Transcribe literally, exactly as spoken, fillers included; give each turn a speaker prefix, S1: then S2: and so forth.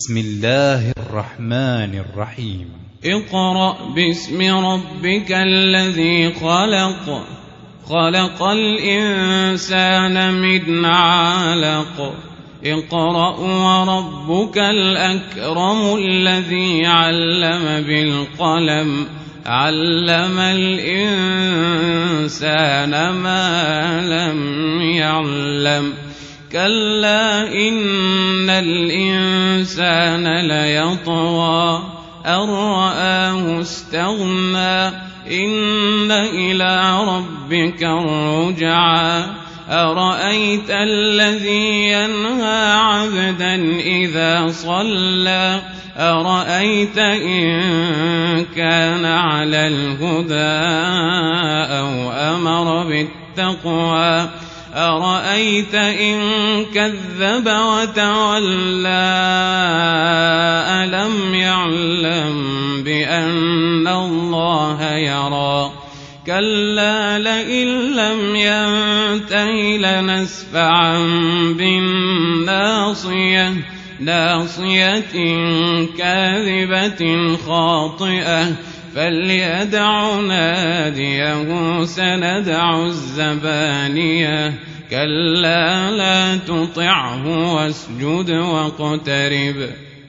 S1: بسم الله الرحمن الرحيم
S2: اقرأ باسم ربك الذي خلق خلق الإنسان من علق اقرأ وربك الأكرم الذي علم بالقلم علم الإنسان ما لم يعلم كلا إن الإنسان ليطغى أن رآه استغنى إن إلى ربك الرجعى أرأيت الذي ينهى عبدا إذا صلى أرأيت إن كان على الهدى أو أمر بالتقوى أرأيت إن كذب وتولى ألم يعلم بأن الله يرى كلا لئن لم ينته لنسفعا بالناصية ناصية كاذبة خاطئة فليدع ناديه سندع الزبانية كلا لا تطعه واسجد واقترب